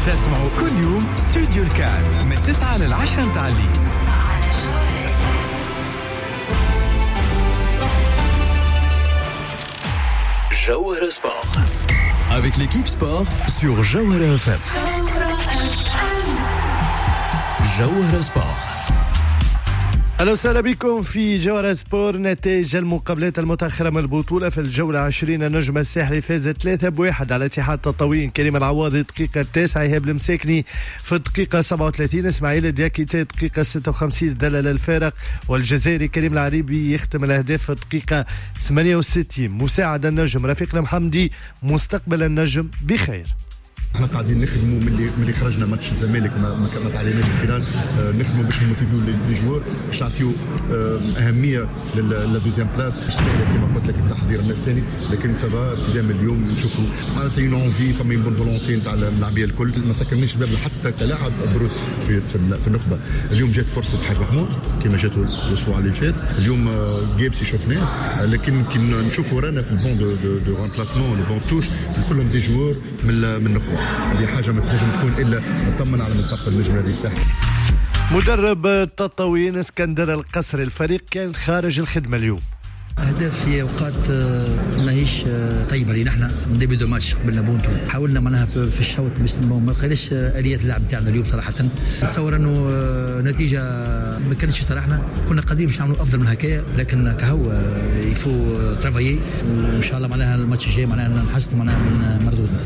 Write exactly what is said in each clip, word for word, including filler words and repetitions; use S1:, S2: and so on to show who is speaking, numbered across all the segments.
S1: تسمعوا كل يوم استوديو الكان من تسعة للعشرة متاع الليل. Jawhara Sport avec l'équipe sport sur Jawhara F M. Jawhara Sport. أهلا وسهلا بكم في جوهرة سبور. نتائج المقابلات المتأخرة من البطولة في الجولة عشرين. النجم الساحلي فاز ثلاثة بواحد على اتحاد تطاوين. كريم العواضي دقيقة التاسعة، إيهاب المساكني في الدقيقة سبعة وثلاثين، إسماعيل الدياكيتي دقيقة ستة وخمسين دلل الفارق، والجزائري كريم العريبي يختم الأهداف في الدقيقة ثمانية وستين. مساعد النجم رفيق المحمدي، مستقبل النجم بخير.
S2: احنا قاعدين نخدموا ملي ملي خرجنا ماتش الزمالك ما ما تعديناش الفينال، اه نخدموا باش نموتيفيو لي جوار باش نعطيو اه اهميه للدوزيام بلاس، باش سهله كما قلت لك التحضير النفساني، لكن سافا ابتداء من اليوم نشوفوا معناتها اون اونفي فما اون بون فولونتي نتاع اللاعبيه الكل. ما سكرنيش الباب حتى كلاعب بروس في, في النخبه. اليوم جات فرصه حاج محمود كما جاتو الاسبوع اللي فات، اليوم جيبسي شفناه، لكن كي نشوفوا رانا في البون دو دو, دو رامبلاسمون لو بون توش كلهم دي جوار من من النخبه. هذه حاجة ما تنجم تكون إلا نطمن على مستقبل النجم الذي ساحل.
S1: مدرب تطاوين اسكندر القصري، الفريق كان خارج الخدمة اليوم.
S3: أهداف في أوقات ماهيش طيبة لينا احنا من ديبي دو ماتش قبلنا بونتو، حاولنا معناها في الشوط باش ما قالش آلية اللعب تاعنا اليوم صراحة. نتصور أنه نتيجة ما كانتش صراحة، كنا قادرين باش نعملوا أفضل من هكايا، لكن كهو يفو ترافايي، وإن شاء الله معناها الماتش الجاي معناها نحسن معناها من مردودنا.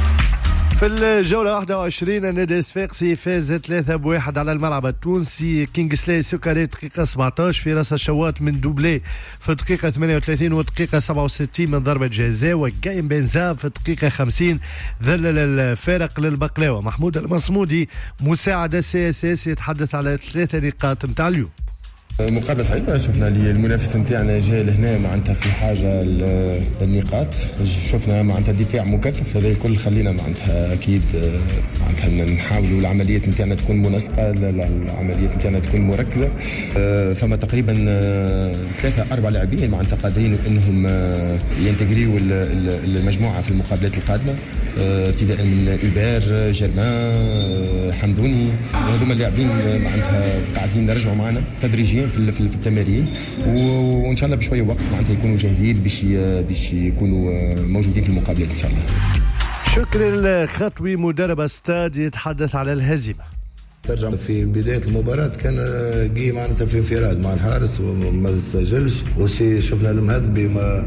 S1: في الجولة واحد وعشرين النادي الصفاقسي فاز ثلاثة بواحد على الملعب التونسي. كينغسلي سكري دقيقة سبعطاش، في راس الشواط من دوبلي في الدقيقة ثمانية وثلاثين والدقيقة سبعة وستين من ضربة جزاء، وكايم بنزاب في الدقيقة خمسين ذلل الفارق للبقلاوة. محمود المصمودي مساعد السي اس اس يتحدث على ثلاثة نقاط متاع اليوم.
S4: مقابلة صعيبة، شفنا لي المنافس نتاعنا جاي لهنا معناتها في حاجة للنقاط، شفنا معناتها دفاع مكثف، هذا الكل خلينا معناتها أكيد معناتها نحاولوا العمليات نتاعنا تكون منسقة، العمليات نتاعنا تكون مركزة. فما تقريبا ثلاثة أربع لاعبين معناتها قادرين إنهم ينتجريوا المجموعة في المقابلات القادمة، ابتداء من إيبار، جيرمان، حمدوني، هذوما اللاعبين معناتها قاعدين نرجعوا معنا تدريجيا في في التمارين، وان شاء الله بشويه وقت معناتها يكونوا جاهزين باش باش يكونوا موجودين في المقابلات ان شاء الله.
S1: شكري الخطوي مدرب استاد يتحدث على الهزيمه.
S5: ترجم في بداية المباراة كان جي معناتها في انفراد مع الحارس وما سجلش، وشي شفنا المهدبي ما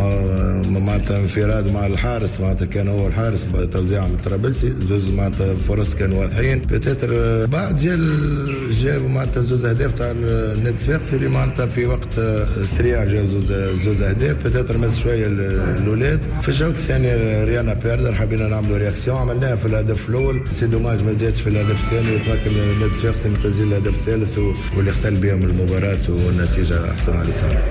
S5: ما معناتها انفراد مع الحارس، معناتها كان هو الحارس توزيع من الطرابلسي، زوز معناتها فرص كانوا واضحين. بتاتر بعد جا جابوا معناتها زوز اهداف تاع النادي الصفاقسي اللي معناتها في وقت سريع جا زوز زوز اهداف، بتاتر مس شوية الاولاد. في الشوط الثاني ريانا بيردر حبينا نعملوا رياكسيون، عملناها في الهدف الاول، سي دوماج ما جاتش في الهدف الثاني، لكن النادي الصفاقسي متزيل الهدف الثالث واللي اختل بهم المباراة والنتيجة أحسن على اليسار.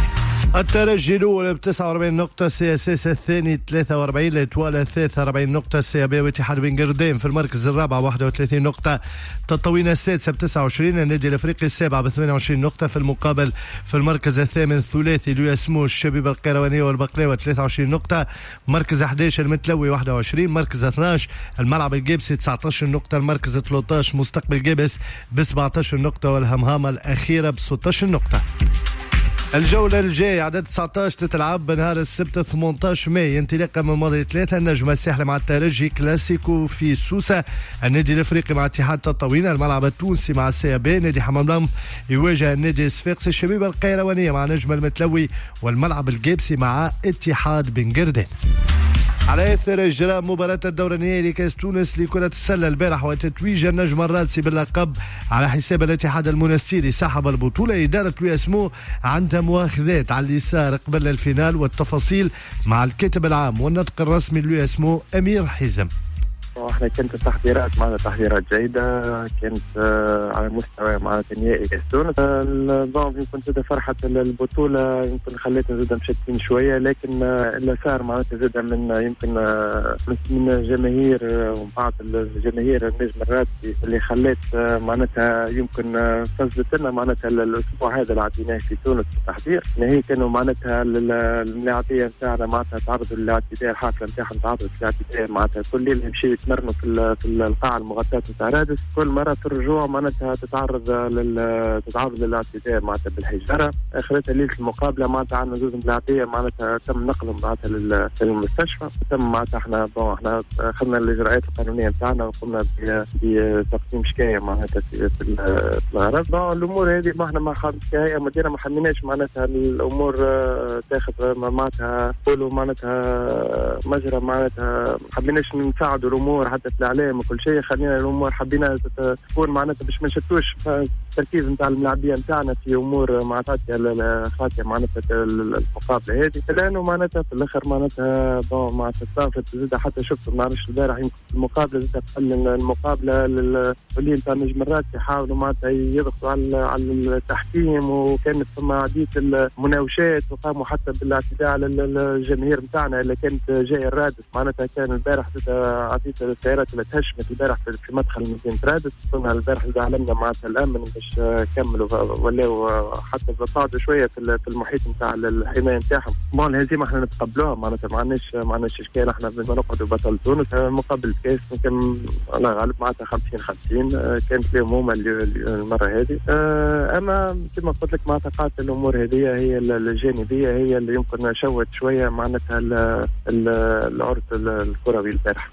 S1: الترجي الأول ب تسعة وأربعين نقطة، سي اس اس الثاني ثلاثة وأربعين، الإتوالة ثلاثة وأربعين نقطة، السيابية واتحاد بن قردين في المركز الرابع واحد وثلاثين نقطة، تطاوين السادسة ب تسعة وعشرين، النادي الأفريقي السابع ب ثمانية وعشرين نقطة. في المقابل في المركز الثامن ثلاثي لو يسمو الشبيبة القيروانية والبقلاوة ثلاثة وعشرين نقطة، مركز أحد عشر المتلوي واحد وعشرين، مركز اثناش الملعب الجيبسي تسعة عشر نقطة، المركز ثلاثة عشر مستقبل جيبس ب سبعة عشر نقطة، والهمهامة الأخيرة ب ستة عشر نقطة. الجولة الجاية عدد تسعة عشر تتلعب بنهار السبت ثمانية عشر ماي، انطلاقا من ماضي ثلاثة. النجم الساحلي مع الترجي، كلاسيكو في سوسة، النادي الافريقي مع اتحاد تطاوين، الملعب التونسي مع السيابي، نادي حمام يواجه النادي الصفاقسي، الشبيبة القيروانية مع نجم المتلوي، والملعب الجيبسي مع اتحاد بن قردين. على اثر اجراء مباراة الدورة النهائية لكأس تونس لكرة السلة البارح وتتويج النجم الرادسي باللقب على حساب الاتحاد المنستيري، سحب البطولة إدارة لو اسمو عندها مؤاخذات على اليسار قبل الفينال، والتفاصيل مع الكاتب العام والنطق الرسمي لو اسمو أمير حزم.
S6: احنا كانت التحضيرات معنا تحضيرات جيدة، كانت على مستوى معناتها نهائي كأس تونس. النظام يمكن زاد فرحة البطولة يمكن خليتنا زاد مشتتين شوية، لكن اللي صار معناتها زاد من يمكن من جماهير وبعض الجماهير النجم الرادسي اللي خلت معناتها يمكن فزت لنا معناتها الأسبوع هذا اللي عديناه في تونس في التحضير. هي كانوا معناتها اللاعبية نتاعنا معناتها تعرضوا للاعتداء، الحافلة نتاعهم تعرضت للاعتداء معناتها كل اللي مشي يتمرن يتمرنوا في في القاعه المغطاه تاع رادس، كل مره في الرجوع معناتها تتعرض لل تتعرض للاعتداء معناتها بالحجاره. اخرتها ليله المقابله معناتها عندنا زوج ملاعبيه معناتها تم نقلهم معناتها للمستشفى، تم معناتها احنا بون احنا اخذنا الاجراءات القانونيه نتاعنا وقمنا بتقديم شكايه معناتها في الغرض. بون الامور هذه ما احنا ما كهيئه مديره ما حميناش معناتها الامور تاخذ معناتها قولوا معناتها مجرى معناتها حبيناش نساعدوا الامور حتى في الاعلام وكل شيء، خلينا الامور حبينا تكون معناتها باش ما نشتوش التركيز نتاع الملاعبيه نتاعنا في امور معناتها خاطئه معناتها المقابله هذه، لانه معناتها في الاخر معناتها بون معناتها صافت زاد حتى شفت ما نعرفش البارح يمكن المقابله زاد قبل المقابله للولي نتاع نجم الرات يحاولوا معناتها يضغطوا على على التحكيم، وكانت ثم عديد المناوشات وقاموا حتى بالاعتداء على الجماهير نتاعنا اللي كانت جايه الرادس. معناتها كان البارح عديد السيارات اللي تهشمت البارح في مدخل مدينه رادس، ثم البارح علمنا معناتها الامن باش كملوا ولاو حتى صعدوا شويه في المحيط نتاع الحمايه نتاعهم. بون الهزيمه احنا نتقبلوها معناتها ما عندناش ما عندناش اشكال، احنا بدنا نقعدوا بطل تونس مقابل كاس يمكن الله غالب معناتها خمسين خمسين كانت لهم هما المره هذه. اما كما قلت لك معناتها قاعده الامور هذه هي الجانبيه هي اللي يمكن شوت شويه معناتها العرض الكروي البارح.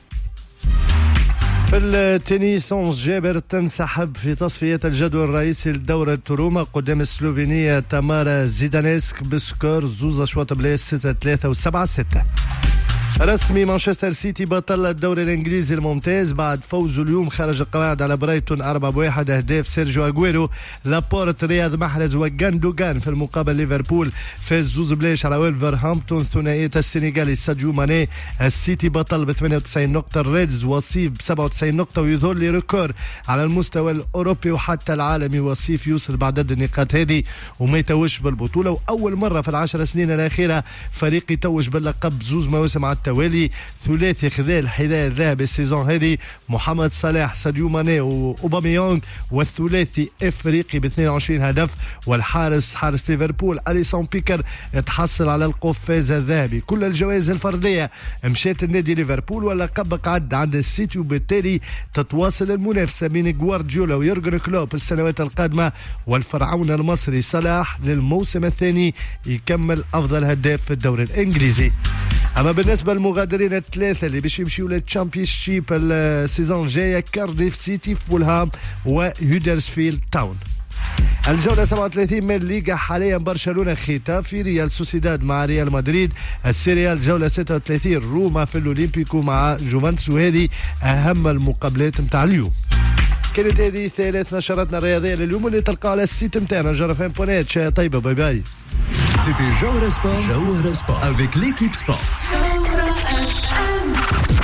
S1: في التنس أنس جابر تنسحب في تصفية الجدول الرئيسي لدورة روما قدام السلوفينية تامارا زيدانيسك بسكور زوز أشواط بلايس ستة ثلاثة وسبعة ستة. رسمي مانشستر سيتي بطل الدوري الانجليزي الممتاز بعد فوزه اليوم خارج القواعد على برايتون أربعة بواحد، اهداف سيرجيو اغويرو، لابورت، رياض محرز وغاندوغان. في المقابل ليفربول فاز زوز بلاش على ويلفرهامبتون ثنائية السنغالي ساديو ماني. السيتي بطل ب ثمانية وتسعين نقطة، الريدز وصيف ب سبعة وتسعين نقطة ويظل ريكور على المستوى الاوروبي وحتى العالمي. وصيف يوصل بعدد النقاط هذه وما يتوج بالبطولة، واول مرة في العشر سنين الاخيرة فريق يتوج باللقب زوز مواسم على التوالي. ثلاثي خذا الحذاء الذهبي السيزون هذه محمد صلاح ساديو ماني وأوباميانغ، والثلاثي افريقي ب اثنين وعشرين هدف. والحارس حارس ليفربول أليسون بيكر تحصل على القفاز الذهبي. كل الجوائز الفردية مشات النادي ليفربول واللقب قعد عند السيتي، وبالتالي تتواصل المنافسة بين غوارديولا ويورجن كلوب السنوات القادمة. والفرعون المصري صلاح للموسم الثاني يكمل أفضل هداف في الدوري الإنجليزي. أما بالنسبة للمغادرين الثلاثة اللي باش يمشيوا للتشامبيونشيب السيزون جاية كارديف سيتي، فولهام وهودرسفيلد تاون. الجولة سبعة وثلاثين من الليغا حاليا برشلونة ختافي، ريال سوسيداد مع ريال مدريد. السيريال جولة ستة وثلاثين روما في الأولمبيكو مع جوفنتوس، وهذه أهم المقابلات متاع اليوم. كانت هذه ثالث نشراتنا الرياضية لليوم اللي تلقاها على السيت متاعنا جرفان بونات. شاي طيبة، باي باي.
S7: C'était Jawhara Sport, Jawhara Sport avec l'équipe sport.